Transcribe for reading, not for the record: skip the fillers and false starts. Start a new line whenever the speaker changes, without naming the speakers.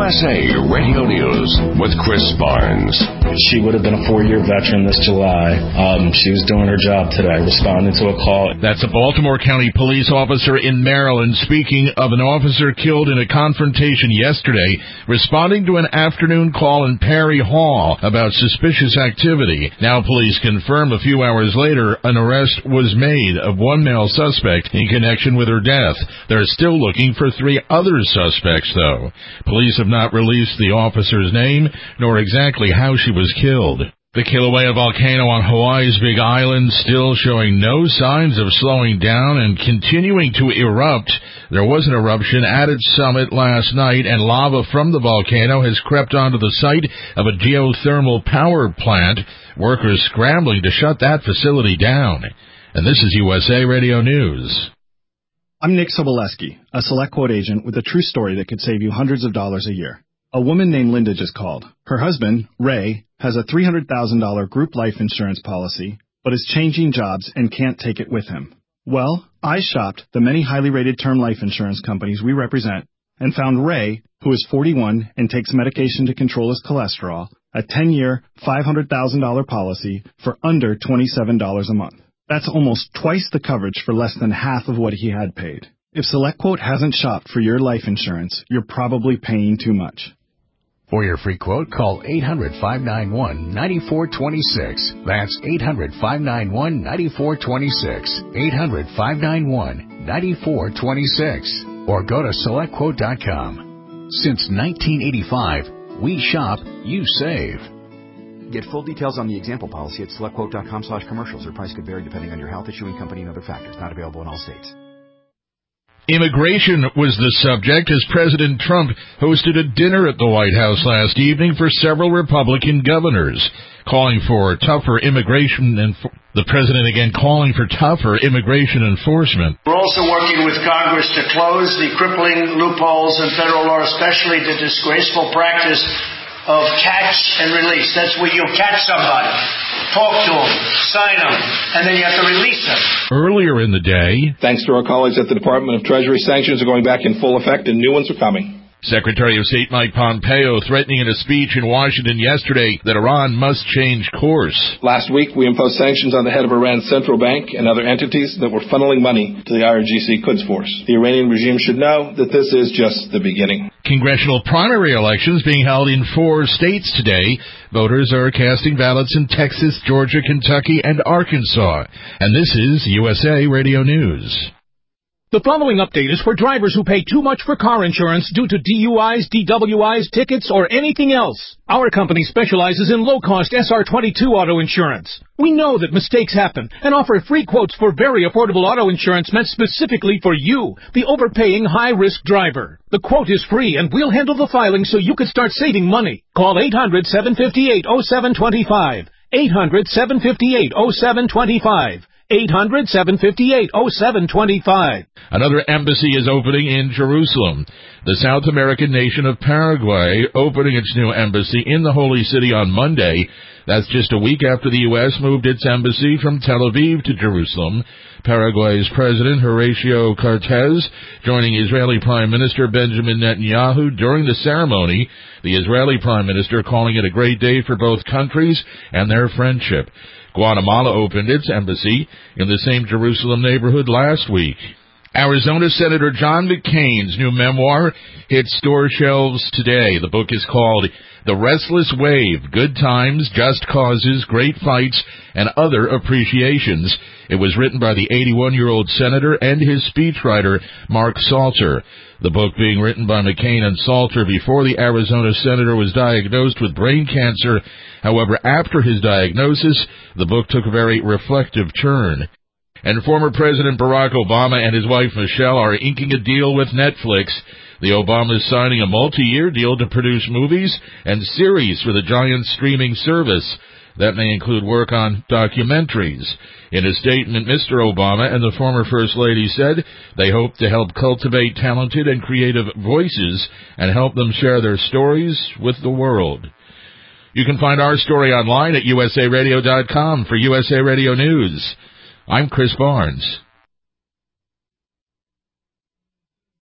USA Radio News with Chris Barnes.
She would have been a 4-year veteran this July. She was doing her job today, responding to a call.
That's a Baltimore County police officer in Maryland speaking of an officer killed in a confrontation yesterday, responding to an afternoon call in Perry Hall about suspicious activity. Now police confirm a few hours later an arrest was made of one male suspect in connection with her death. They're still looking for 3 other suspects, though. Police have not released the officer's name nor exactly how she was killed. The Kilauea volcano on Hawaii's Big Island still showing no signs of slowing down and continuing to erupt. There was an eruption at its summit last night, and lava from the volcano has crept onto the site of a geothermal power plant. Workers scrambling to shut that facility down. And this is USA Radio News.
I'm Nick Soboleski, a Select Quote agent with a true story that could save you hundreds of dollars a year. A woman named Linda just called. Her husband, Ray, has a $300,000 group life insurance policy, but is changing jobs and can't take it with him. Well, I shopped the many highly rated term life insurance companies we represent and found Ray, who is 41 and takes medication to control his cholesterol, a 10-year, $500,000 policy for under $27 a month. That's almost twice the coverage for less than half of what he had paid. If SelectQuote hasn't shopped for your life insurance, you're probably paying too much.
For your free quote, call 800-591-9426. That's 800-591-9426. 800-591-9426. Or go to SelectQuote.com. Since 1985, we shop, you save.
Get full details on the example policy at SelectQuote.com/commercials. Or price could vary depending on your health, issuing company, and other factors. Not available in all states.
Immigration was the subject as President Trump hosted a dinner at the White House last evening for several Republican governors, calling for tougher immigration and the president again calling for tougher immigration enforcement.
We're also working with Congress to close the crippling loopholes in federal law, especially the disgraceful practice of catch and release. That's where you catch somebody, talk to them, sign them, and then you have to release them.
Earlier in the day,
thanks to our colleagues at the Department of Treasury, sanctions are going back in full effect and new ones are coming.
Secretary of State Mike Pompeo threatening in a speech in Washington yesterday that Iran must change course.
Last week, we imposed sanctions on the head of Iran's central bank and other entities that were funneling money to the IRGC Quds Force. The Iranian regime should know that this is just the beginning.
Congressional primary elections being held in 4 states today. Voters are casting ballots in Texas, Georgia, Kentucky, and Arkansas. And this is USA Radio News.
The following update is for drivers who pay too much for car insurance due to DUIs, DWIs, tickets, or anything else. Our company specializes in low-cost SR22 auto insurance. We know that mistakes happen and offer free quotes for very affordable auto insurance meant specifically for you, the overpaying high-risk driver. The quote is free and we'll handle the filing so you can start saving money. Call 800-758-0725. 800-758-0725. 800-758-0725.
Another embassy is opening in Jerusalem. The South American nation of Paraguay opening its new embassy in the Holy City on Monday. That's just a week after the U.S. moved its embassy from Tel Aviv to Jerusalem. Paraguay's President Horacio Cartes joining Israeli Prime Minister Benjamin Netanyahu during the ceremony. The Israeli Prime Minister calling it a great day for both countries and their friendship. Guatemala opened its embassy in the same Jerusalem neighborhood last week. Arizona Senator John McCain's new memoir hits store shelves today. The book is called The Restless Wave, Good Times, Just Causes, Great Fights, and Other Appreciations. It was written by the 81-year-old senator and his speechwriter, Mark Salter. The book being written by McCain and Salter before the Arizona senator was diagnosed with brain cancer. However, after his diagnosis, the book took a very reflective turn. And former President Barack Obama and his wife Michelle are inking a deal with Netflix. The Obamas signing a multi-year deal to produce movies and series for the giant streaming service. That may include work on documentaries. In a statement, Mr. Obama and the former First Lady said they hope to help cultivate talented and creative voices and help them share their stories with the world. You can find our story online at usaradio.com. For USA Radio News, I'm Chris Barnes.